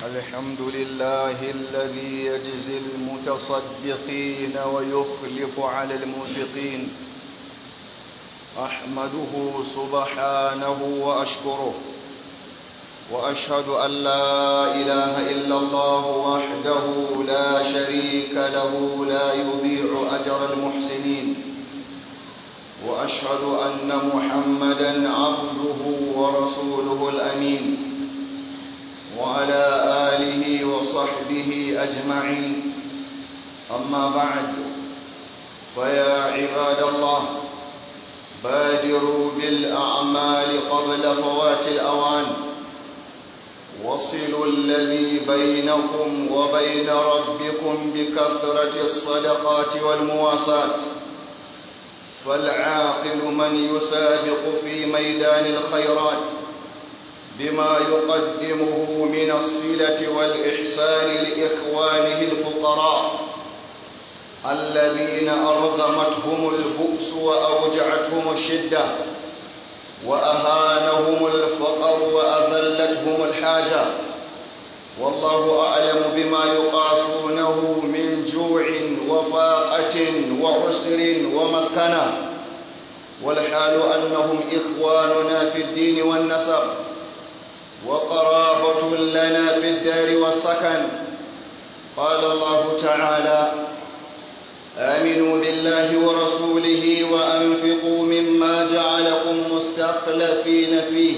الحمد لله الذي يجزي المتصدقين ويخلف على المنفقين. أحمده سبحانه وأشكره، وأشهد أن لا إله إلا الله وحده لا شريك له لا يضيع أجر المحسنين، وأشهد أن محمدًا عبده ورسوله الأمين، وعلى آله وصحبه أجمعين. أما بعد، فيا عباد الله، بادروا بالأعمال قبل فوات الأوان، وصلوا الذي بينكم وبين ربكم بكثرة الصدقات والمواساة، فالعاقل من يسابق في ميدان الخيرات بما يقدمه من الصلة والإحسان لإخوانه الفقراء الذين أرغمتهم البؤس وأوجعتهم الشدة وأهانهم الفقر وأذلتهم الحاجة، والله أعلم بما يقاسونه من جوع وفاقة وعسر ومسكنة، والحال أنهم إخواننا في الدين والنسب وقرابة لنا في الدار والسكن. قال الله تعالى: آمنوا بالله ورسوله وأنفقوا مما جعلكم مستخلفين فيه،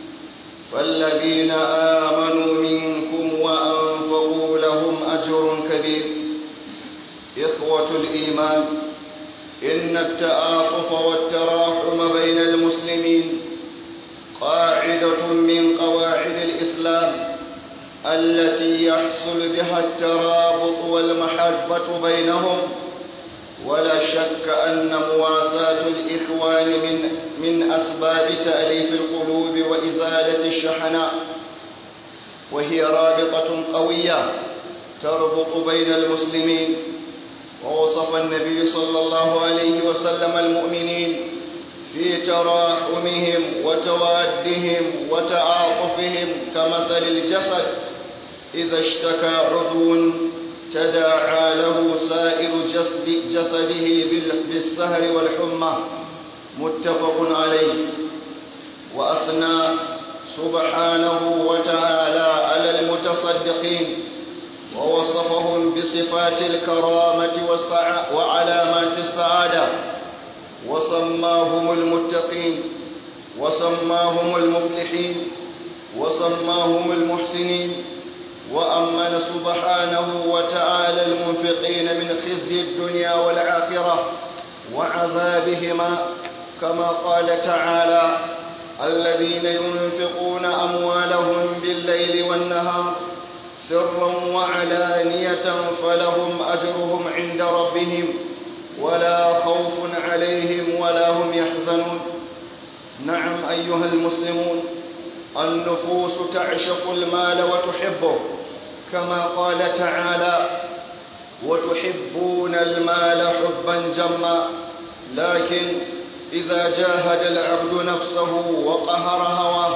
فالذين آمنوا منكم وأنفقوا لهم أجر كبير. إخوة الإيمان، إن التآطف والتراحم بين المسلمين قاعدة من قواعد الإسلام التي يحصل بها الترابط والمحبة بينهم، ولا شك أن مواساة الإخوان من أسباب تأليف القلوب وإزالة الشحناء، وهي رابطة قوية تربط بين المسلمين. ووصف النبي صلى الله عليه وسلم المؤمنين في تراحمهم وتوادهم وتعاطفهم كمثل الجسد إذا اشتكى عضو تداعى له سائر جسده بالسهر والحمى، متفق عليه. وأثنى سبحانه وتعالى على المتصدقين ووصفهم بصفات الكرامة وعلامات السعادة، وسماهم المتقين، وسماهم المفلحين، وسماهم المحسنين، وأمن سبحانه وتعالى المنفقين من خزي الدنيا والآخرة وعذابهما، كما قال تعالى: الذين ينفقون أموالهم بالليل والنهار سرا وعلانية فلهم أجرهم عند ربهم ولا خوف عليهم ولا هم يحزنون. نعم أيها المسلمون، النفوس تعشق المال وتحبه، كما قال تعالى: وتحبون المال حبا جما، لكن إذا جاهد العبد نفسه وقهر هواه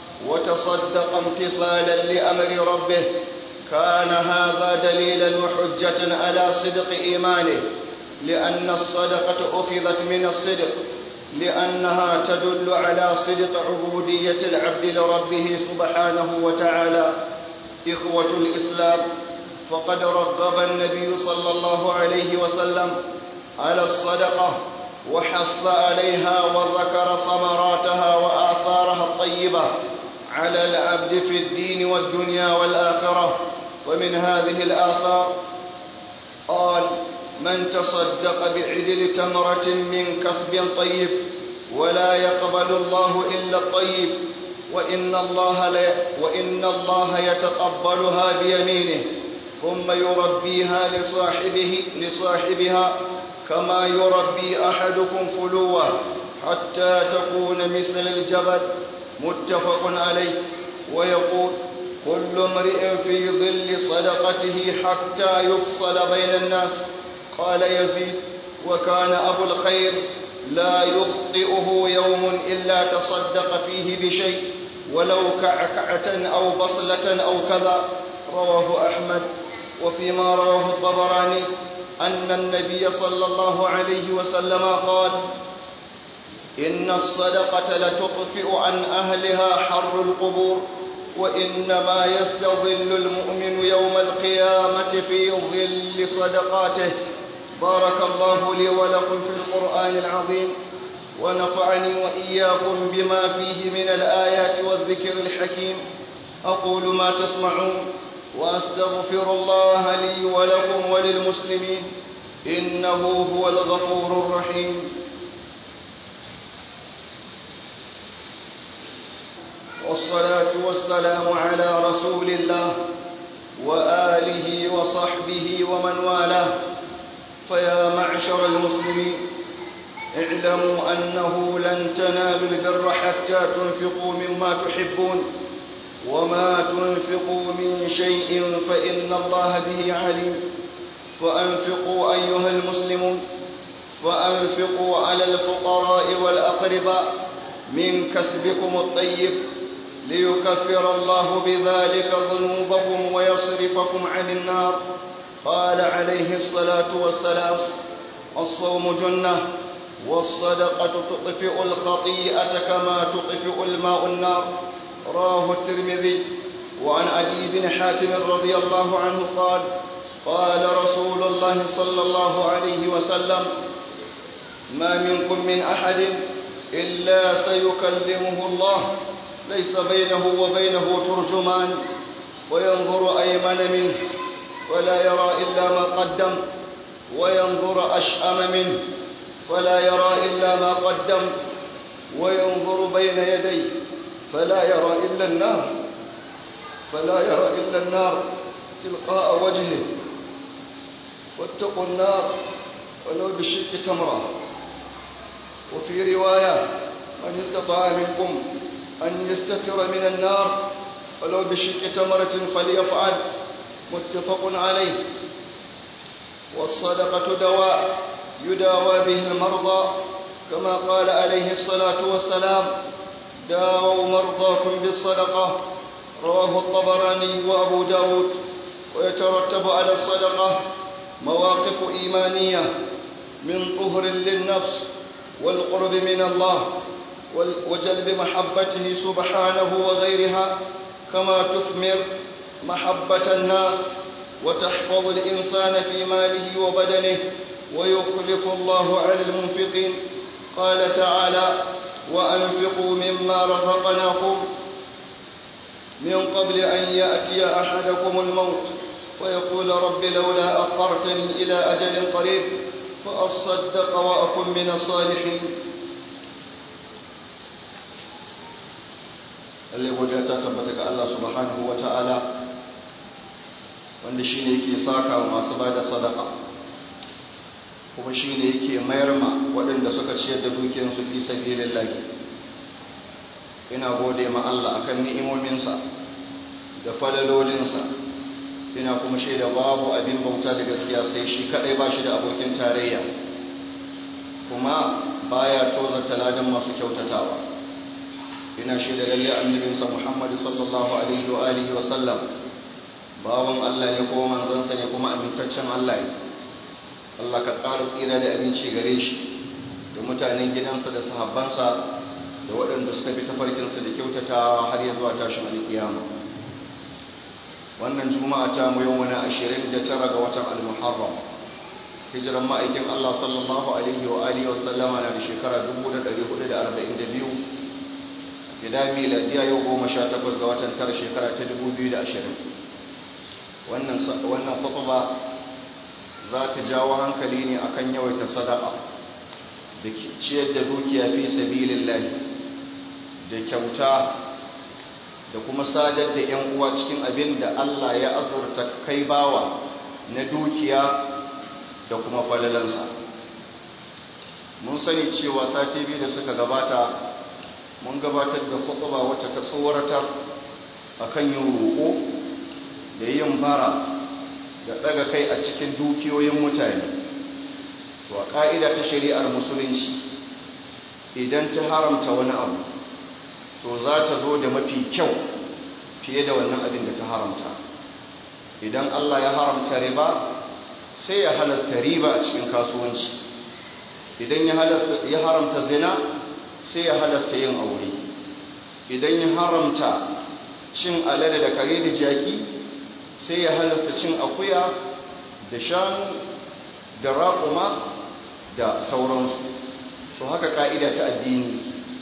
وتصدق امتثالا لأمر ربه كان هذا دليلا وحجة على صدق إيمانه، لأن الصدقة أخذت من الصدق، لأنها تدل على صدق عبودية العبد لربه سبحانه وتعالى. إخوة الإسلام، فقد رغب النبي صلى الله عليه وسلم على الصدقة وحث عليها وذكر ثمراتها وآثارها الطيبة على العبد في الدين والدنيا والآخرة. ومن هذه الآثار قال: من تصدق بعدل تمرة من كسب طيب ولا يقبل الله إلا الطيب وإن الله يتقبلها بيمينه ثم يربيها لصاحبها كما يربي أحدكم فلوة حتى تكون مثل الجبل، متفق عليه. ويقول: كل امرئ في ظل صدقته حتى يفصل بين الناس. قال يزيد: وكان أبو الخير لا يخطئه يوم إلا تصدق فيه بشيء ولو كعكعة أو بصلة أو كذا، رواه أحمد. وفيما رواه الطبراني أن النبي صلى الله عليه وسلم قال: إن الصدقة لتطفئ عن أهلها حر القبور، وإنما يستظل المؤمن يوم القيامة في ظل صدقاته. بارك الله لي ولكم في القرآن العظيم، ونفعني وإياكم بما فيه من الآيات والذكر الحكيم. أقول ما تسمعون، وأستغفر الله لي ولكم وللمسلمين، إنه هو الغفور الرحيم. والصلاة والسلام على رسول الله وآله وصحبه ومن والاه. فيا معشر المسلمين، اعلموا أنه لن تنالوا البر حتى تنفقوا مما تحبون، وما تنفقوا من شيء فإن الله به عليم. فأنفقوا أيها المسلمون، فأنفقوا على الفقراء والأقرباء من كسبكم الطيب، ليكفر الله بذلك ذنوبكم ويصرفكم عن النار. قال عليه الصلاة والسلام: الصوم جنة، والصدقة تطفئ الخطيئة كما تطفئ الماء النار. رواه الترمذي. وعن عدي بن حاتم رضي الله عنه قال: قال رسول الله صلى الله عليه وسلم: ما منكم من أحد إلا سيكلمه الله، ليس بينه وبينه ترجمان، وينظر أيمن منه فلا يرى إلا ما قدم، وينظر أشأم منه فلا يرى إلا ما قدم، وينظر بين يديه فلا يرى إلا النار تلقاء وجهه. واتقوا النار ولو بشق تمرة. وفي رواية: من استطاع منكم أن يستتر من النار ولو بشق تمرة فليفعل. متفق عليه. والصدقة دواء يداوى به المرضى، كما قال عليه الصلاة والسلام: داووا مرضاكم بالصدقة. رواه الطبراني وأبو داود. ويترتب على الصدقة مواقف إيمانية من طهر للنفس والقرب من الله وجلب محبته سبحانه وغيرها، كما تثمر محبة الناس وتحفظ الإنسان في ماله وبدنه، ويخلف الله على المنفقين. قال تعالى: وأنفقوا مما رزقناكم من قبل أن يأتي أحدكم الموت ويقول رب لولا أخرتني إلى أجل قريب فأصدق وأكن من الصالحين. اللي وجهتا تبتك الله سبحانه وتعالى wanda shi ne yake saka wa masu ba da sadaka, kuma shi ne yake mayar ma waɗanda suka ciyar da dukiyarsu fi sabilillahi. Ina gode ma Allah akan ni'imominsa da falalolinsa, ina kuma shaida babu abin bauta da gaskiya sai shi kaɗai, ba shi da abokin tarayya, kuma baya tozarta ladan masu kyautatawa. Ina shaida lalle annabinsa Muhammad sallallahu alaihi wa alihi wa sallam bawan Allah ne kuma manzansa ne kuma amintaccen Allah ne. Allah ka ƙara tsira da aminci gare shi da mutanen gidansa da sahabbansa da waɗanda suka bi tafarkinsa da kyautatawa har ya zuwa tashin alƙiyama. Wannan juma'a ta mu yau na 29 ga watan al-Muharram, hijiran ma'aikin Allah sallallahu alaihi wa alihi wa sallama na da shekara 1442, gida miladiya yau 18 ga watan 9 shekara ta 2020. wannan khutba za ta jawo hankali ne akan yawaita sadaqa da ciyar da dukiya fi sabilillah, da kyauta, da kuma sadar da yan uwa cikin abin da Allah ya azurta kai bawa na dukiya da kuma falalansa. Mun sani cewa sati biyu da suka gabata mun gabatar da khutba wacce ta tsoratar akan yin roƙo da yin bara da daga kai a cikin dukiyoyin mutane. To a ƙa'ida ta shari'ar musulunci, idan ta haramta wani abu to za ta zo da mafi kyau fiye da wannan abin da ta haramta. idan Allah ya haramta riba sai ya halasta riba a cikin kasuwanci, idan ya haramta zina sai ya halasta yin aure, idan ya haramta cin alade da kare da jaki sai ya halasta cin akuya da shanu da raƙuma da sauransu. to haka ƙa'ida ta addini,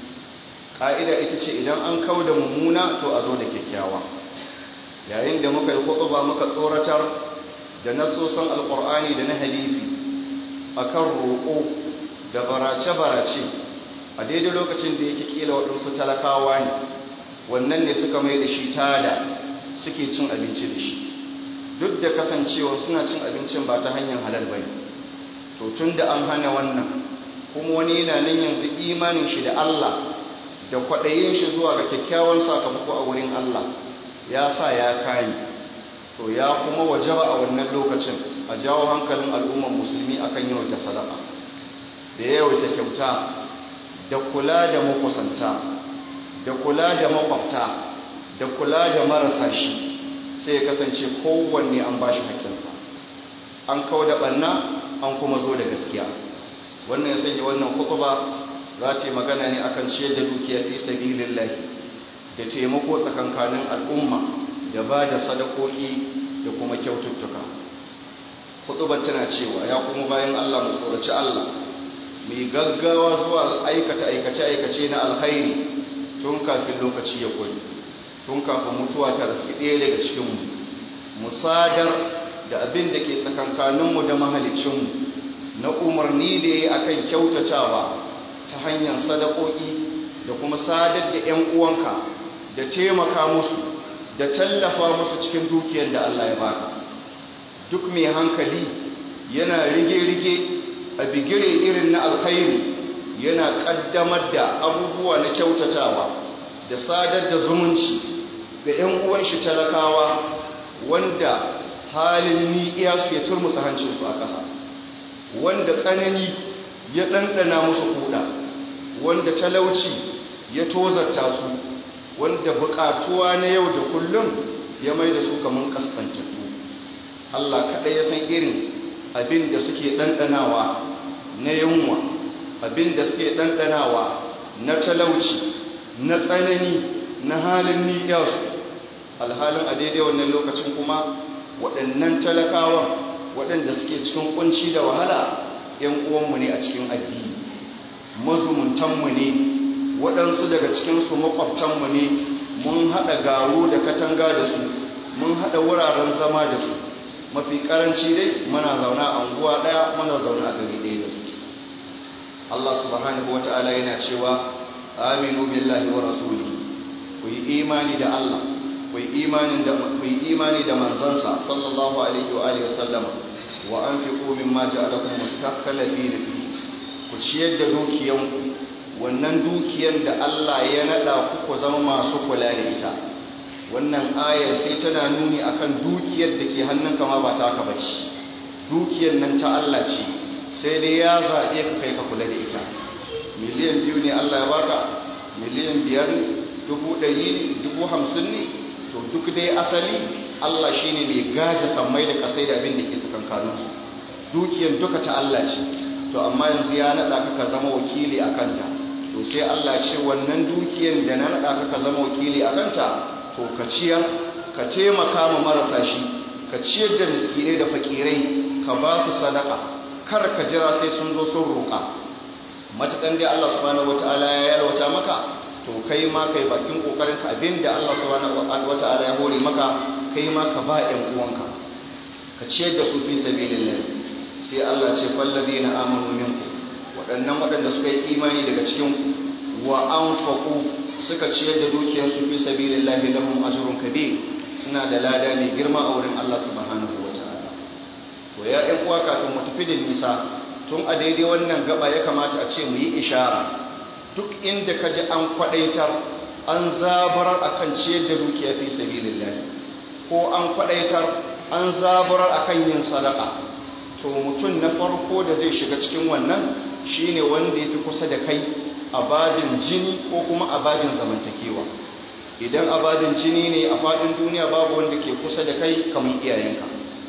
ƙa'ida ita ce idan an kau da mummuna to a zo da kyakkyawa. yayin da muka yi hutuba muka tsoratar da nasosan alƙur'ani da na hadisi akan roƙo da barace-barace a daidai lokacin da yake kila waɗansu talakawa ne wannan ne suka mai da shi tada suke cin abinci da shi, duk da kasancewa suna cin abincin ba ta hanyar halal ba ne. to tun da an hana wannan kuma wani yana nan yanzu imanin shi da Allah da kwaɗayin shi zuwa ga kyakkyawan sakamako a wurin Allah ya sa ya kayi, to ya kuma wajaba a wannan lokacin a jawo hankalin al'ummar musulmi akan yawaita sadaka da yawaita kyauta da kula da makusanta da kula da makwabta da kula da marasa shi, sai ya kasance kowanne an bashi hakkinsa, an kawo da ɓanna an kuma zo da gaskiya. wannan ya sanya wannan khutba za ta yi magana ne akan ciyar da dukiya fi sabilillah da taimako tsakankanin al'umma da ba da sadakoki da kuma kyaututtuka. khutbar tana cewa ya kuma bayan Allah mu tsoraci Allah, mai gaggawa zuwa aikata aikace na alkhairi tun kafin lokaci ya koyi, tun kafin mutuwa ta rafi ɗaya daga cikinmu, mu sadar da abin da ke tsakankaninmu da mahalicinmu na umarni da ya yi akan kyautatawa ta hanyar sadakoki da kuma sadar da 'yan uwanka da taimaka musu da tallafa musu cikin dukiyar da Allah ya baka. duk mai hankali yana rige-rige a bigire irin na alkhairi, yana kaddamar da abubuwa na kyautatawa da sadar da zumunci ga 'yan uwan shi talakawa wanda halin ni'iya su ya turmusa hancinsu a ƙasa, wanda tsanani ya ɗanɗana musu kuɗa, wanda talauci ya tozarta su, wanda buƙatuwa na yau da kullum ya mai da su kamar ƙasƙantattu. Allah kaɗai ya san irin abin da suke ɗanɗanawa na yunwa, abin da suke ɗanɗanawa na talauci, na tsanani, na halin ni'yasu. alhalin a daidai wannan lokacin kuma waɗannan talakawan waɗanda suke cikin kunci da wahala ‘yan uwanmu ne a cikin addini, mazumuntanmu ne, waɗansu daga cikinsu makwabtanmu ne, mun haɗa garu da katanga da su, mun haɗa wuraren zama da su, mafi ƙaranci dai muna zauna a unguwa ɗaya, muna zauna a gari ɗaya da su. Allah subhanahu wa ta'ala yana cewa aminu billahi wa rasuli, ku yi imani da Allah, ku yi imani da manzansa sallallahu alaihi wa alihi wasallam, wa anfiqu mimma ja'alakum mustakhlifina fihi, ku ciyar da dukiyanku, wannan dukiyar da Allah ya nada ku zama masu kula da ita. wannan ayar sai tana nuni akan dukiyar da ke hannunka ma ba taka bace, dukiyar nan ta Allah ce, sai dai ya zaɓe ka kai ka kula da ita. miliyan 2 ne Allah ya baka, miliyan 5, 100,000, 50,000 ne, to duk dai asali Allah shi ne mai gaje sammai da kasai da abin da ke tsakankaninsu. dukiyar duka ta Allah ce, to amma yanzu ya naɗa ka zama wakili a kanta, to sai Allah ce wannan dukiyar da na naɗa ka zama wakili a kanta, to ka ciyar, ka taimaka ma marasa shi, ka ciyar da miskinai da fakirai, ka ba su sadaka, kar ka jira sai sun zo sun roƙa. matakan dai Allah subhanahu wataala ya yalwata maka, to kai ma kai bakin kokarin ka abinda Allah subhanahu wataala ya hore maka, kai ma ka ba ƴan uwanka, ka ciyar da su fi sabilillah. sai Allah ce falladina amanu minkum, waɗanda suka yi imani daga cikin ku, wa anfaqu, suka ciyar da dukiyarsu fi sabilillah, lahum ajrun kabir, suna da lada mai girma a wurin Allah subhanahu wataala. to ya ƴan uwa, kafin mu tafi da nisa, tun a daidai wannan gaba ya kamata a ce mu yi ishara. duk inda ka ji an kwaɗaitar, an zabarar akan ciyar da dukiya fi sabilillah, ko an kwaɗaitar, an zabarar akan yin sadaka, to mutum na farko da zai shiga cikin wannan shine wanda ya fi kusa da kai a babin jini ko kuma a babin zamantakewa. idan abadin jini ne a faɗin duniya babu wanda ke kusa da kai kamar iyayenka,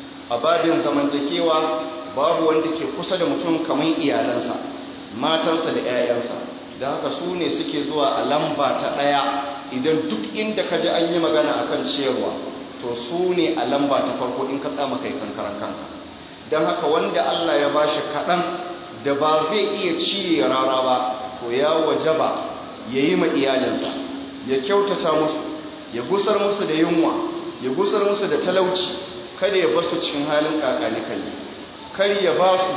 abadin zamantakewa babu wanda ke kusa da mutum kamar iyalansa, matansa da 'ya'yansa. da haka su ne suke zuwa a lamba ta ɗaya idan duk inda ka ji an yi magana akan ciyarwa to su ne a lamba ta farko in ka tsama kai kankaran kanka. don haka wanda Allah ya bashi kaɗan da ba zai iya ciye rara ba to ya wajaba ya yi ma iyalinsa, ya kyautata musu, ya gusar musu da yunwa, ya gusar musu da talauci, kada ya basu cikin halin kakani kai, kar ya ba su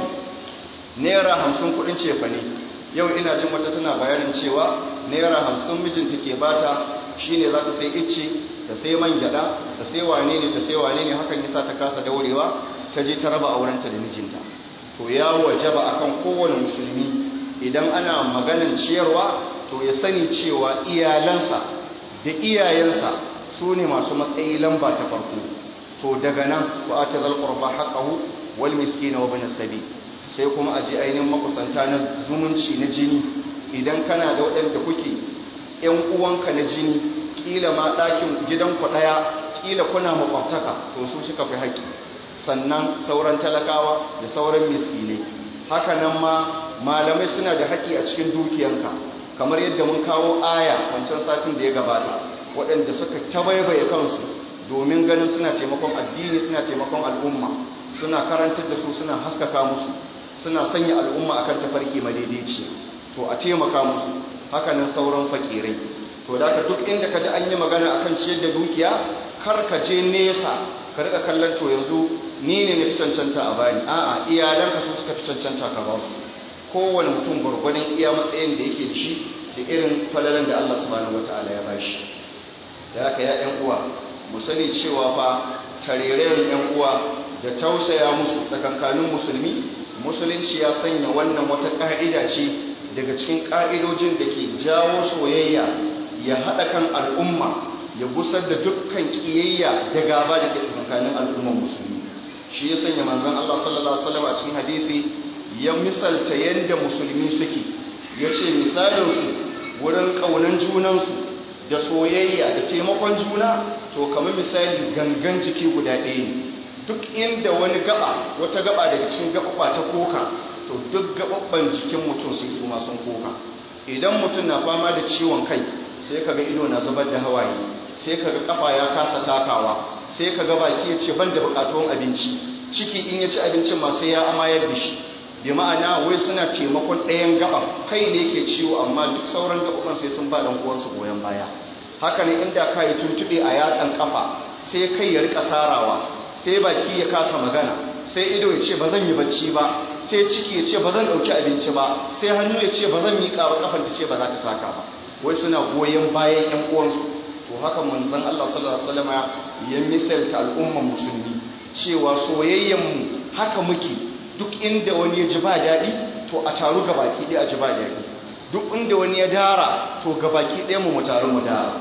naira 50 kudin cefane. Yau ina jin wata tana bayanin cewa naira 50 mijinta ke bata shine za ta sai icce, ta sai man gyada, ta sai wane ne, ta sai wane ne, hakan yasa ta kasa daurewa ta je ta raba aurenta da mijinta. To ya wajaba akan kowane musulmi idan ana maganin ciyarwa to ya sani cewa iyalansa da iyayensa su ne masu matsayi lamba ta farko. To daga nan fa atazal qurba haqqahu wal miskina wa ibn sabi, sai kuma a ji ainihin makusanta na zumunci na jini. Idan kana da waɗanda kuke ‘yan uwanka na jini, ƙila ma ɗakin gidanku ɗaya, ƙila kuna makwabtaka, to su suka fi haƙƙi. Sannan sauran talakawa da sauran miskinai. Haka nan ma malamai suna da haƙƙi a cikin dukiyanka, kamar yadda mun kawo aya wancan satin da ya gabata, waɗanda suka tabaibaye kansu domin ganin suna taimakon addini, suna taimakon al'umma, suna karantar da su, suna haskaka musu, suna sanya al'umma akan tafarki madaidaici. To a taimaka musu. Hakanan sauran fakirai. To da duk inda ka ji an yi magana akan ciyar da dukiya, kar ka je nesa ka rika kallon to yanzu ni ne na fi cancanta a bani. A'a, iyalanka su suka fi cancanta ka ba su. Kowane mutum gwargwadon iya matsayin da yake da shi da irin falalan da Allah subhanahu wataala ya bashi. Da haka ya ƴan uwa, mu sani cewa fa tarerayen ƴan uwa da tausaya musu tsakankanin musulmi, musulunci ya sanya wannan wata ƙa'ida ce daga cikin ƙa'idojin da ke jawo soyayya, ya haɗa kan al'umma, ya gusar da dukkan ƙiyayya da gaba da ke tsakanin al'umman musulmi. Shi ya sanya manzon Allah sallallahu alaihi wasallam a cikin hadisi ya misalta yadda musulmi suke, ya ce misalinsu wurin ƙaunan junansu da soyayya da taimakon juna to kamar misali gangan jiki guda ɗaya ne. Duk inda wani gaba, wata gaba daga cikin gaba ta koka, to duk gababban jikin mutum sai su ma sun koka. Idan mutum na fama da ciwon kai, sai kaga ido na zubar da hawaye, sai kaga kafa ya kasa takawa, sai kaga baki ya ce ban da bukatuwan abinci, ciki in ya ci abincin ma sai ya amayar da shi. Bi ma'ana wai suna taimakon ɗayan gaban, kai ne ke ciwo amma duk sauran gaban sai sun ba ɗan uwansu goyon baya. Haka ne inda ka yi tuntuɓe a yatsan kafa, sai kai ya rika sarawa, sai baki ya kasa magana, sai ido ya ce ba zan yi bacci ba, sai ciki ya ce ba zan ɗauki abinci ba, sai hannu ya ce ba zan miƙa ba, kafan ta ce ba za ta taka ba. Wai suna goyon bayan ƴan uwansu. To haka manzon Allah sallallahu alaihi wasallam ya misalta al'umman musulmi cewa soyayyen mu haka muke. Duk inda wani ya ji ba daɗi to a taru gabaki ɗaya a ji ba daɗi. Duk inda wani ya dara to gabaki ɗaya mu taru mu dara.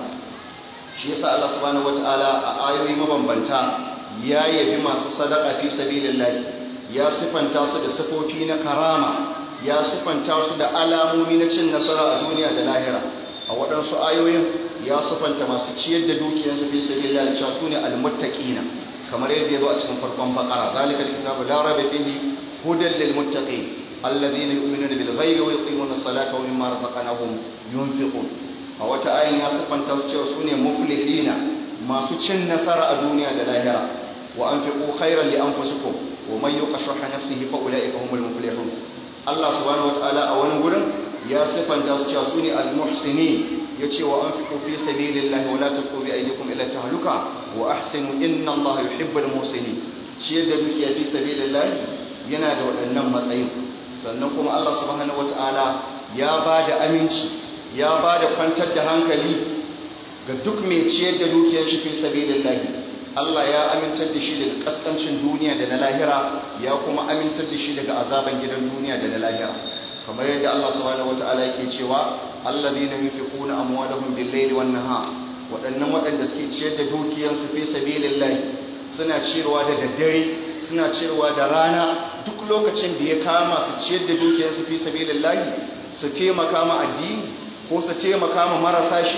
Shi yasa Allah subhanahu wataala a ayoyi mabambanta ya yabi masu sadaka fi sabilillah, ya sifanta su da sifofi na karama, ya sifanta su da alamomi na cin nasara a duniya da lahira. A waɗansu ayoyin ya sifanta masu ciyar da dukiyarsu fi sabilillah da cewa su ne almuttaqina, kamar yadda ya zo a cikin farkon Baqara, zalikal kitabu la raiba fihi hudan lil muttaqin alladhina yu'minuna bil ghaibi wa yuqimuna as-salata wa mimma razaqnahum yunfiqun. A wata ayin ya sifanta su cewa su ne muflihina, masu cin nasara a duniya da lahira. wa anfiqu khayran li anfusikum wa man yuqa shuhha nafsihi fa ulaika humul muflihun. Allah subhanahu wataala a wani gurin ya sifanta su cewa su ne al-muhsinin, yace wa anfiqu fi sabilillahi wa la tulqu bi aydikum ila tahluka wa ahsinu inna Allaha yuhibbul muhsinin. Ciyar da dukiya fi sabilillahi yana da waɗannan matsayin. Sannan kuma Allah subhanahu wataala ya bada aminci, ya bada kwantar da hankali ga duk mai ciyar da dukiyar shi fi sabilillahi. Allah ya amintar da shi daga kaskancin duniya da na lahira, ya kuma amintar da shi daga azaban gidan duniya da na lahira. Kamar yadda Allah subhanahu wataala yake cewa alladhina yunfiquna amwalahum bil-layli wan-nahar, waɗannan waɗanda suke ciyar da dukiyarsu fi sabilillah, suna ciyarwa da daddare, suna ciyarwa da rana, duk lokacin da ya kama su ciyar da dukiyarsu fi sabilillah, su taimaka ma addini ko su taimaka ma marasa shi,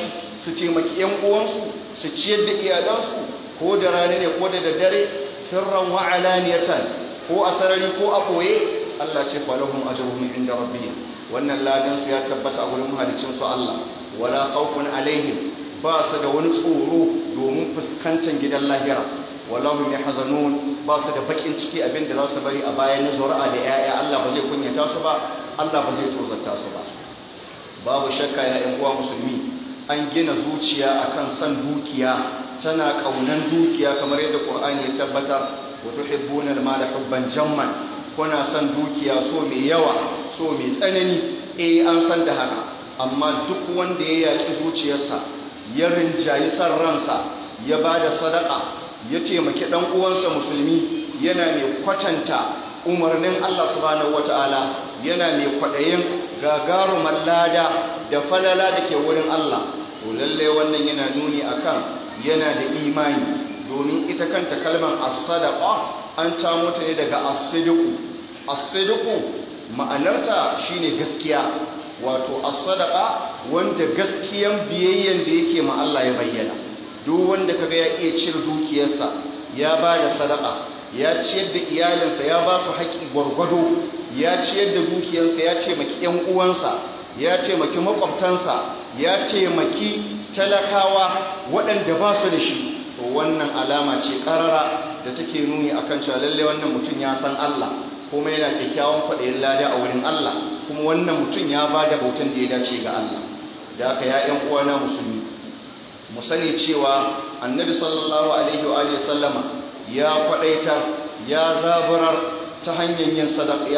su taimaki ‘yan uwansu su ciyar da iyalansu ko da rana ne ko da daddare sirran wa alaniyatan ko a sarari ko a ɓoye Allah ce falahum ajruhum inda rabbihim wannan ladan su ya tabbata a gurin mahalicin su Allah wala khawfun alaihim ba su da wani tsoro domin fuskantar gidan lahira wala hum yahzanun ba su da bakin ciki abinda za su bari a bayan zuri'a da yaya Allah ba zai kunyata su ba Allah ba zai tozarta su ba babu shakka ya ƴan uwa musulmi an gina zuciya akan san dukiya tana kaunan dukiya kamar yadda Qur'ani ya tabbata wa tuhibbuna al-mala hubban jamman kuna san dukiya so mai yawa so mai tsanani an san da haka amma duk wanda ya yaki zuciyarsa ya rinjayi san ransa ya bada sadaka ya taimaki dan uwansa musulmi yana mai kwatanta umarnin Allah subhanahu wataala yana mai kwadayin gagarumar lada da falala da ke wurin Allah to lalle wannan yana nuni akan yana da imani domin ita kanta kalmar as-sadaqa an tamo ta ne daga as-sidqu as-sidqu ma'anarta shine gaskiya wato as-sadaqa wanda gaskiyan biyayyen da yake ma Allah ya bayyana duk wanda kaga ya iya cire dukiyarsa ya bada sadaqa ya ciyar da iyalinsa ya ba su haƙi gwargwado ya ciyar da dukiyarsa ya ce maki ƴan uwansa ya ce maki makwabtansa ya ce maki talakawa waɗanda ba su da shi to wannan alama ce ƙarara da take nuni akan cewa lalle wannan mutum ya san Allah kuma yana kyakkyawan kwaɗayin lada a wurin Allah kuma wannan mutum ya ba da bautan da ya dace ga Allah da haka ya ƴan uwana musulmi mu sani cewa annabi sallallahu alaihi wa sallama ya kwaɗaita ya zaburar ta hanyar yin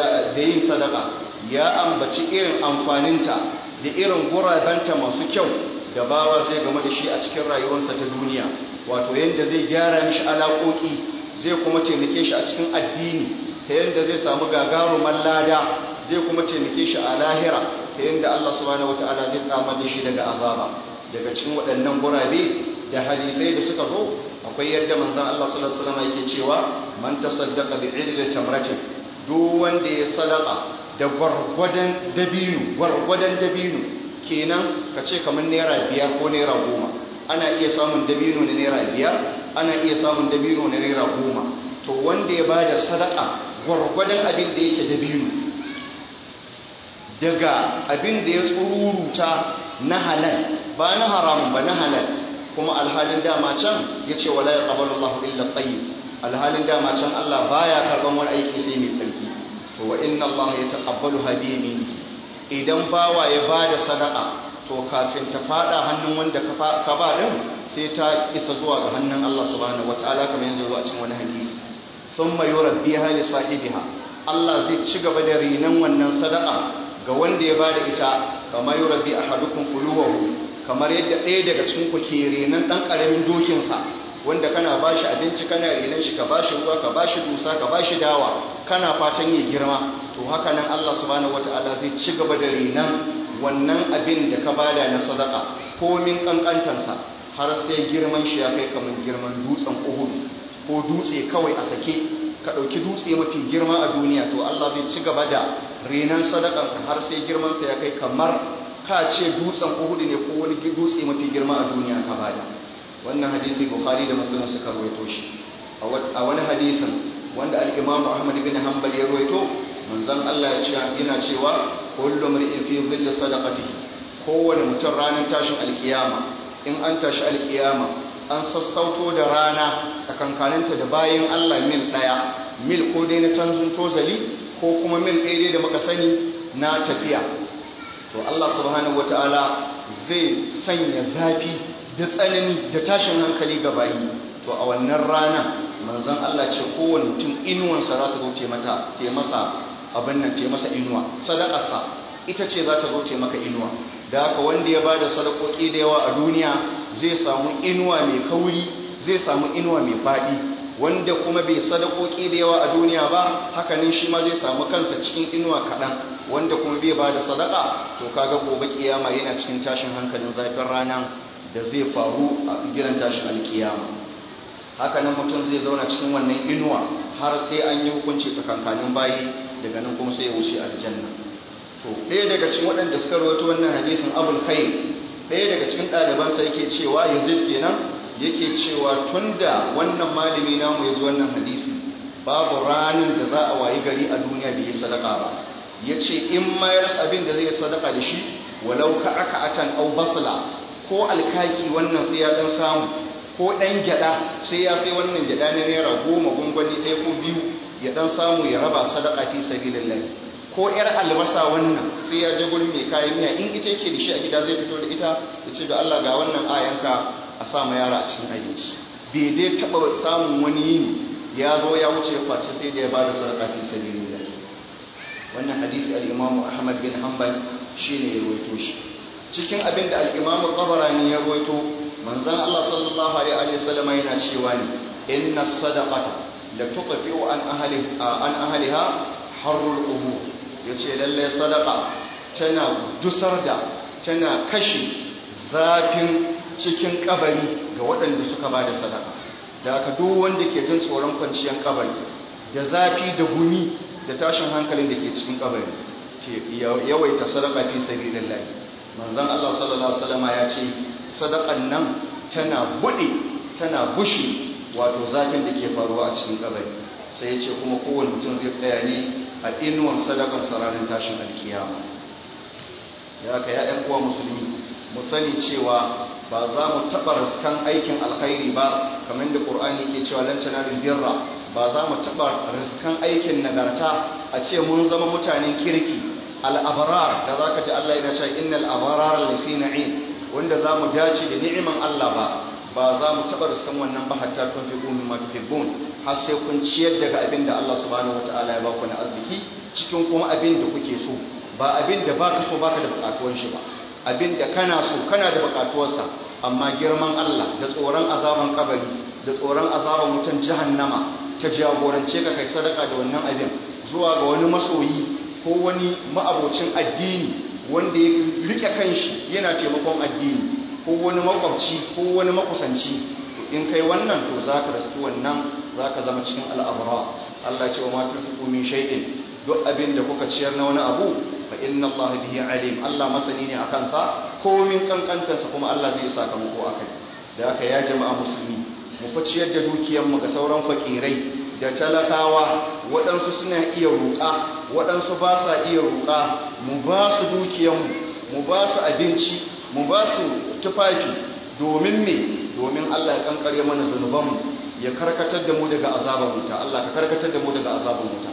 sadaka ya ambaci irin amfaninta da irin gurabenta masu kyau da bawa zai game da shi a cikin rayuwarsa ta duniya wato yadda zai gyara mishi alaƙoƙi zai kuma taimake shi a cikin addini ta yadda zai samu gagarumar lada zai kuma taimake shi a lahira ta yadda Allah subhanahu wataala zai tsamar da shi daga azaba daga cikin waɗannan gurabe da hadisai da suka zo akwai yadda manzon Allah sallallahu alaihi wasallam yake cewa man tasaddaqa bi idli tamratin duk wanda ya sadaka da gwargwadon dabino kenan kace kamar naira 5 ko naira 10 ana iya samun dabino na naira 5 ana iya samun dabino na naira 10 to wanda ya bada sadaka gwargwadon abin da yake dabino daga abin da ya tsururuta na halal ba na haramun ba na halal kuma alhalin dama can ya ce wala ya ƙabar Allah illa tsayi alhalin dama can Allah baya karɓar wani aiki sai mai tsarki to wa inna Allah ya taƙabbalu habibin idan bawa ya ba da sadaka to kafin ta faɗa hannun wanda ka ba ɗin sai ta isa zuwa ga hannun Allah subhanahu wataala kamar yanzu zuwa cikin wani hadisi thumma yurabbiha li sahibiha Allah zai ci gaba da rinan wannan sadaka ga wanda ya ba da ita kamar yurabbi ahadukum quluwahu kamar yadda ɗaya daga cikin ku ke renon ɗan ƙaramin dokinsa wanda kana ba shi abinci kana renon shi ka ba shi ruwa ka ba shi dusa ka ba shi dawa kana fatan ya girma to haka nan Allah subhanahu wata'ala zai ci gaba da renon wannan abin da ka bada na sadaka komin ƙanƙantarsa har sai girman shi ya kai kamar girman dutsen Uhud ko dutse kawai a sake ka ɗauki dutse mafi girma a duniya to Allah zai ci gaba da renon sadakan har sai girmansa ya kai kamar ka ce dutsen Uhud ne ko wani dutse mafi girma a duniya ka bada wannan hadisi Bukhari da Muslim suka rawaito shi a wani hadisin wanda al-Imam Ahmad bin Hanbal ya rawaito manzon Allah ya ce yana cewa kullu mar'in fi dhilli sadaqatihi kowane mutum ranar tashin alkiyama in an tashi alkiyama an sassauto da rana tsakankaninta da bayin Allah mil ko dai na tanzun tozali ko kuma mil ɗaya da muka sani na tafiya to Allah subhanahu wataala zai sanya zafi da tsanani da tashin hankali ga bayi to a wannan rana manzon Allah ce kowane mutum inuwansa za ta zo ce masa abin nan ce masa inuwa sadakarsa ita ce za ta zo ce maka inuwa da haka wanda ya bada sadakoki da yawa a duniya zai samu inuwa mai kauri zai samu inuwa mai faɗi wanda kuma bai sadakoki da yawa a duniya ba hakanin shi ma zai samu kansa cikin inuwa kaɗan wanda kuma bai ba da sadaka to kaga gobe kiyama yana cikin tashin hankalin zafin rana da zai faru a gidan tashin alkiyama hakanan mutum zai zauna cikin wannan inuwa har sai an yi hukunci tsakankanin bayi daga nan kuma sai ya wuce aljanna to ɗaya daga cikin waɗanda suka rawaito wannan hadisin Abul Khair ɗaya daga cikin ɗalibansa yake cewa Yazid kenan yake cewa tunda wannan malami namu ya ji wannan hadisi babu ranar da za a wayi gari a duniya bai yi sadaka ba. Ya ce in ma ya rasa abin da zai sadaka da shi walau ka'aka'atan au basla ko alkaki wannan sai ya dan samu ko dan gyada sai ya sai wannan gyada na naira 10 gungwani ɗaya ko biyu ya dan samu ya raba sadaka fi sabilillah ko yar albasa wannan sai ya je gurin mai kayan miya in ita yake da shi a gida zai fito da ita ya ce da Allah ga wannan ayanka a sa ma yara a cikin abinci. Bai dai taba samun wani yini ya zo ya wuce face sai da ya bada sadaka fi sabilillah. Wannan hadisi al-Imam Ahmad bin Hanbal shine ya rawaito shi. Cikin abin da al-Imam Tabarani ya rawaito manzon Allah sallallahu alaihi wasallam yana cewa ne inna sadaqata la tuqfi'u an ahliha harrul qubur. Yace lalle sadaka tana dusar da tana kashe zafin cikin kabari ga waɗanda suka bada sadaka. Da aka duk wanda ke jin tsoron kwanciyar kabari da zafi da gumi da tashin hankalin da ke cikin kabari yawaita sadaka fi sabilillah. Manzon Allah sallallahu alaihi wasallam ya ce sadakan nan tana bushe wato zafin da ke faruwa a cikin kabari. Sai ya ce kuma kowane mutum zai tsaya ne a inuwan sadakan sararin tashin alkiyama. Da aka ya ƴan uwa musulmi mu sani cewa ba za mu taɓa riskan aikin alkhairi ba kamar da ƙur'ani ke cewa lan tanalul birra, ba za mu taɓa riskan aikin nagarta a ce mun zama mutanen kirki al-abrar da zaka ji Allah yana cewa innal abrara lafi na'im, wanda za mu dace da ni'iman Allah ba za mu taɓa riskan wannan ba hatta tunfiqu mimma tuhibbun, har sai kun ciyar daga abin da Allah subhanahu wataala ya baku na arziki cikin kuma abin da kuke so, ba abin da baka so baka da bukatuwan shi ba, abin da kana so kana da bukatuwarsa, amma girman Allah da tsoron azaban kabari da tsoron azaban wutan jahannama ta jagorance ka kai sadaka da wannan abin zuwa ga wani masoyi ko wani ma'abocin addini wanda ya rike kanshi yana taimakon addini, ko wani makwabci ko wani makusanci. In kai wannan to zaka rasu wannan zaka zama cikin al'abra. Allah ce wa ma tunfiqu min shay'in, duk abin da kuka ciyar na wani abu fa inna Allah bihi alim, Allah masani ne akan sa komin kankantarsa kuma Allah zai sakamako akai. Da haka ya jama'a musulmi mu fa ciyar da dukiyarmu ga sauran fakirai da talakawa, waɗansu suna iya roƙa waɗansu ba sa iya roƙa, mu ba su dukiyarmu, mu ba su abinci, mu ba su tufafi. Domin me? Domin Allah ya kankare mana zunubanmu, ya karkatar da mu daga azabar wuta. Allah ka karkatar da mu daga azabar wuta.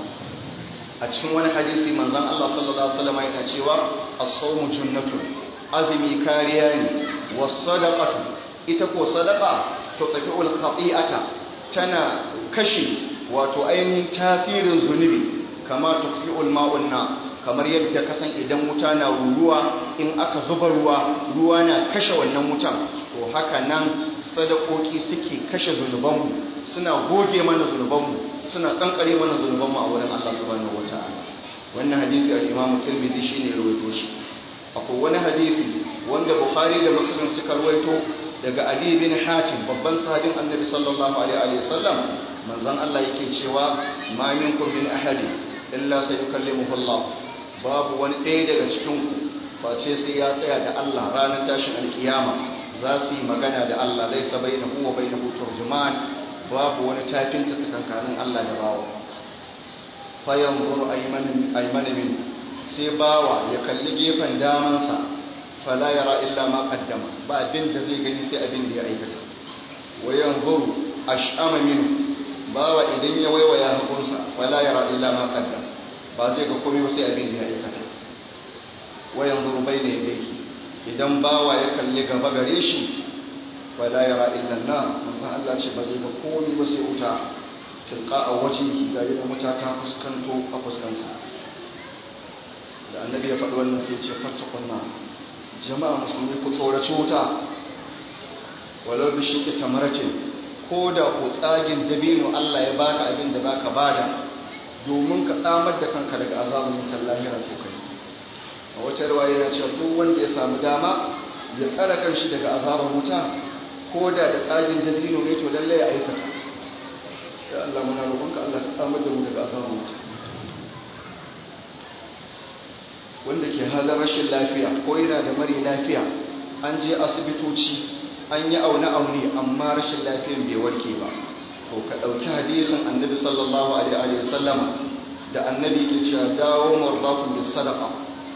A cikin wani hadisi manzon Allah sallallahu alaihi wasallam yana cewa as-sawmu junnatun, azumi kariya ne, was-sadaqatu, ita ko sadaqa tutfi'ul khati'ata, tana kashe wato ainihin tasirin zunubi, kama tutfi'ul ma'unna, kamar yadda kasan idan wuta na ruruwa in aka zuba ruwa na kashe wannan wutan, to haka nan sadakoki suke kashe zunubanmu, suna goge mana zunubanmu, suna kankare mana zunubanmu a wurin Allah subhanahu wataala. Wannan hadisi al-Imam Tirmidhi shine ya rawaito shi. Akwai wani hadisi wanda Bukhari da Muslim suka rawaito daga Ali bin Hatim, babban sahabin Annabi sallallahu alaihi wasallam. Manzon Allah yake cewa ma minkum min ahadin illa sayukallimuhu Allah, babu wani ɗaya daga cikin ku face sai ya tsaya da Allah ranar tashin alkiyama, za su yi magana da Allah, laisa bainahu wa bainahu turjuman, babu wani tafinta tsakankanin Allah da bawa. Fayanzuru aymana min, sai bawa ya kalli gefen damansa, fala yara illa ma qaddama, ba abin da zai gani sai abin da ya aikata. Wayanzuru ash'ama min, bawa idan ya waiwaya hagunsa, fala yara illa ma qaddama, ba zai ga komai sai abin da ya aikata. Wayanzuru bayna yadayhi, idan bawa ya kalli gaba gare shi, fala yara illa an-nar, manzon Allah ce ba zai ga komai ba sai wuta. Tilqa a wajhihi, ga yana wuta ta fuskanto a fuskansa. Da annabi ya faɗi wannan sai ce fattakunna, jama'a musulmi ku tsoraci wuta, walau bi shiqqi tamaratin, ko da ku tsagin dabino Allah ya baka abin da zaka bada domin ka tsamar da kanka daga azabun wutar lahira to kai. A wata riwaya yana cewa duk wanda ya samu dama ya tsara kanshi daga azabun wuta, ko da tsagin dabino ne, to lalle ya aikata. Ya Allah muna roƙonka Allah ka tsamar da mu daga azabun wuta. Wanda ke halin rashin lafiya ko yana da mari lafiya, an je asibitoci an yi aune-aune amma rashin lafiyan bai warke ba, to ka ɗauki hadisin annabi sallallahu alaihi wasallama da annabi ke cewa dawo mardakum bis sadaqa,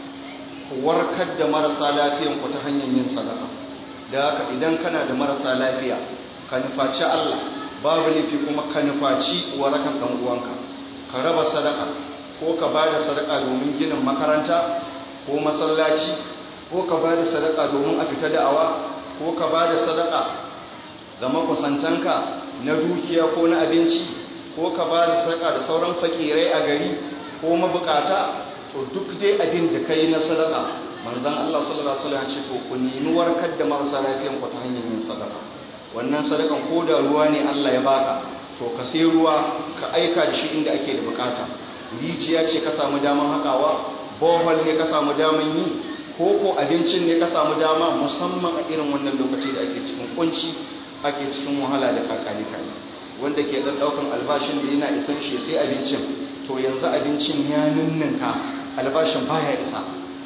ku warkar da marasa lafiyan ku ta hanyar yin sadaka. Da haka idan kana da marasa lafiya ka nufaci Allah, babu laifi kuma ka nufaci warakan dan uwanka, ka raba sadaka ko ka bada sadaka domin ginin makaranta ko masallaci, ko ka bada sadaka domin a fita da'awa, ko ka bada sadaka ga makusantanka na dukiya ko na abinci, ko ka bada sadaka da sauran fakirai a gari ko mabukata. To duk dai abin da kai na sadaka, manzon Allah sallallahu alaihi wasallam ya ce to ku nemi warkar da marasa lafiyan ku ta hanyar yin sadaka. Wannan sadakan ko da ruwa ne Allah ya baka, to ka sai ruwa ka aika da shi inda ake da bukata. Rijiya ce ka samu daman hakawa, bohol ne ka samu daman yi, ko abincin ne ka samu dama, musamman a irin wannan lokaci da ake cikin kunci, ake cikin wahala da kakani. Wanda ke dan daukan albashin da yana isan shi sai abincin, to yanzu abincin ya ninninka, albashin baya isa.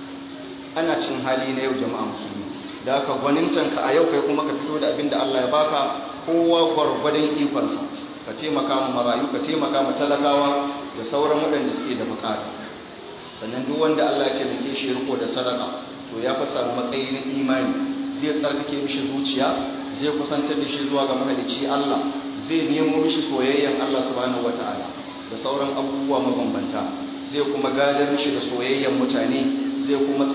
Ana cin hali na yau jama'a musulmi. Da haka gwanintanka a yau kai kuma ka fito da abin da Allah ya baka, kowa gwargwadon ikonsa, ka taimaka ma marayu, ka taimaka ma talakawa da sauran waɗanda suke da bukata. Sannan duk wanda Allah ya ce da ke shi riko da sadaka, to ya fa samu matsayi na imani, zai tsarkake mishi zuciya, zai kusantar da shi zuwa ga mahalicci Allah, zai nemo mishi soyayyen Allah subhanahu wataala da sauran abubuwa mabambanta, zai kuma gadar mishi da soyayyen mutane, zai kuma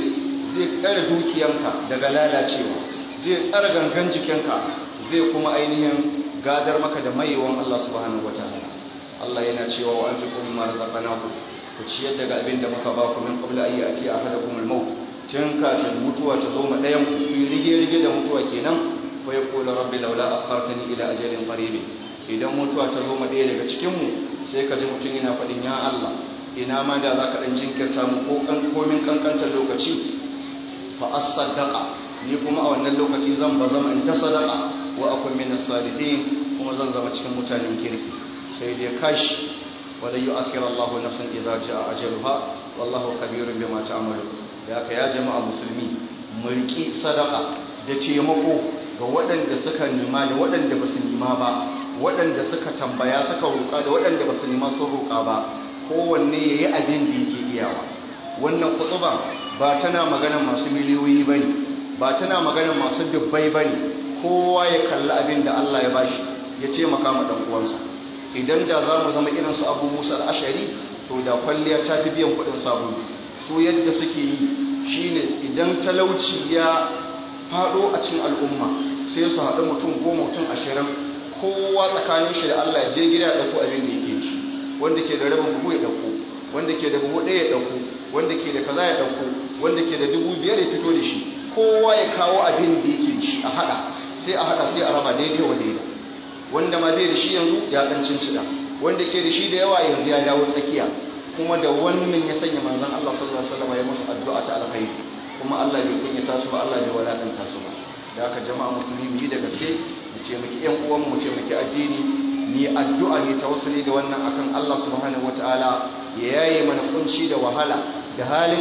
tsare dukiyanka daga lalacewa, zai tsare gangan jikinka, zai kuma ainihin gadar maka da maiwan Allah subhanahu wataala. Allah yana cewa wa anfiqu mimma razaqnakum, ku ciyar daga abin da muka ba ku min qabla an ya'ti ahadakum al-maut, tun kafin mutuwa ta zo ma dayan ku, rige da mutuwa kenan, fa yaqulu rabbi laula akhartani ila ajalin qarib. Idan mutuwa ta zo ma daya daga cikin mu, sai ka ji mutun yana fadin ya Allah, ina ma da zaka dan jinkirta mu ko min kankantar lokaci, fa as-sadaqa, ni kuma a wannan lokaci zan bazama in ta sadaqa wa akun min as-salihin, kuma zan zama cikin mutanen kirki. Sai dai kashi wala yu'akhiru Allahu nafsan idza jaa ajaluha wallahu kabirun bima ta'malun. Da haka ya jama'a musulmi, mu riki sadaqa da taimako ga waɗanda suka nima da waɗanda ba su nima ba, waɗanda suka tambaya suka roƙa da waɗanda ba su nima sun roƙa ba. Kowanne yayi abin da yake iyawa. Wannan khutba ba tana magana masu miliyoyi bane, ba tana magana masu dubbai bane. Kowa ya kalli abin da Allah ya bashi, ya ce maka ma dan uwansa. Idan da za mu zama irin su Abu Musa al-Ash'ari, to da kwalliya ta fi biyan kuɗin sabulu. Su yadda suke yi shine idan talauci ya faɗo a cikin al'umma, sai su haɗu mutum 10 mutum 20, kowa tsakanin shi da Allah ya je gida ya ɗauko abin da yake shi. Wanda ke da rabin buhu ya ɗauko, wanda ke da buhu ɗaya ya ɗauko, wanda ke da kaza ya ɗauko, wanda ke da 5,000 ya fito da shi. Kowa ya kawo abin da yake shi a haɗa, sai a raba daidai wa daidai. Wanda ma bai da shi yanzu ya dan cincida, wanda ke da shi da yawa yanzu ya dawo tsakiya. Kuma da wannan ya sanya manzon Allah sallallahu alaihi wasallam ya musu addu'a ta alkhairi, kuma Allah bai kunyata su ba, Allah bai walakanta su ba. Da haka jama'a musulmi mu yi da gaske, mu ce muke ƴan uwan mu ce muke addini, ni addu'a ne tawassuli da wannan akan Allah subhanahu wataala ya yaye mana kunci da wahala da halin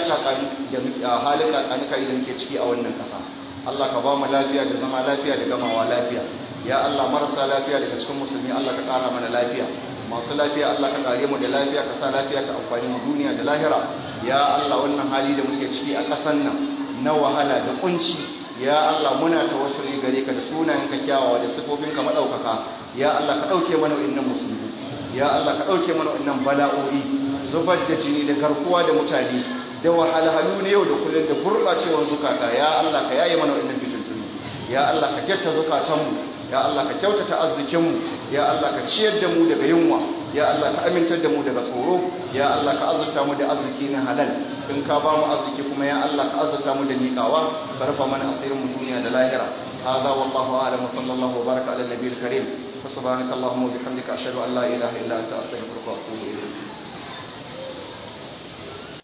kakani da muke ciki a wannan kasa. Allah ka ba mu lafiya da zama lafiya da gamawa lafiya. Ya Allah, marasa lafiya daga cikin musulmi Allah ka ƙara mana lafiya, masu lafiya Allah ka ƙare mu da lafiya, ka sa lafiya ta amfani mu duniya da lahira. Ya Allah, wannan hali da muke ciki a ƙasan nan na wahala da kunci, ya Allah muna tawassuli gare ka da sunayenka kyawawa da sifofinka madaukaka. Ya Allah ka ɗauke mana wa'annan musulmi, ya Allah ka ɗauke mana wa'annan bala'o'i, zubar da jini da garkuwa da mutane da wahalhalu ne yau da kullum da gurɓacewar zukata. Ya Allah ka yaye mana wa'annan fitintunu, ya Allah ka gyatta zukatanmu, ya Allah ka kyautata arzikinmu, ya Allah ka ciyar da mu daga yunwa, ya Allah ka amintar da mu daga tsoro, ya Allah ka azurta mu da arziki na halal. In ka ba mu arziki kuma ya Allah ka azurta mu da miƙawa, ka rufa mana asirin mu duniya da lahira. Hada wallahu a'lam, sallallahu wa baraka ala nabiyil karim. Subhanakallahumma wa bihamdika ashhadu an la ilaha illa anta astaghfiruka wa atubu ilayk.